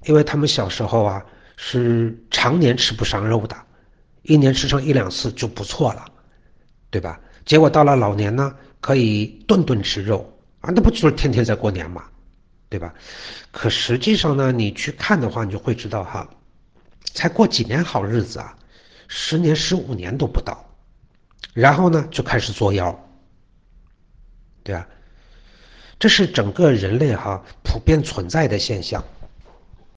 因为他们小时候啊是常年吃不上肉的，一年吃上一两次就不错了，对吧？结果到了老年呢，可以顿顿吃肉啊，那不就是天天在过年嘛，对吧？可实际上呢，你去看的话，你就会知道哈，才过几年好日子啊，10年、15年都不到，然后呢就开始作妖，对吧？这是整个人类哈普遍存在的现象。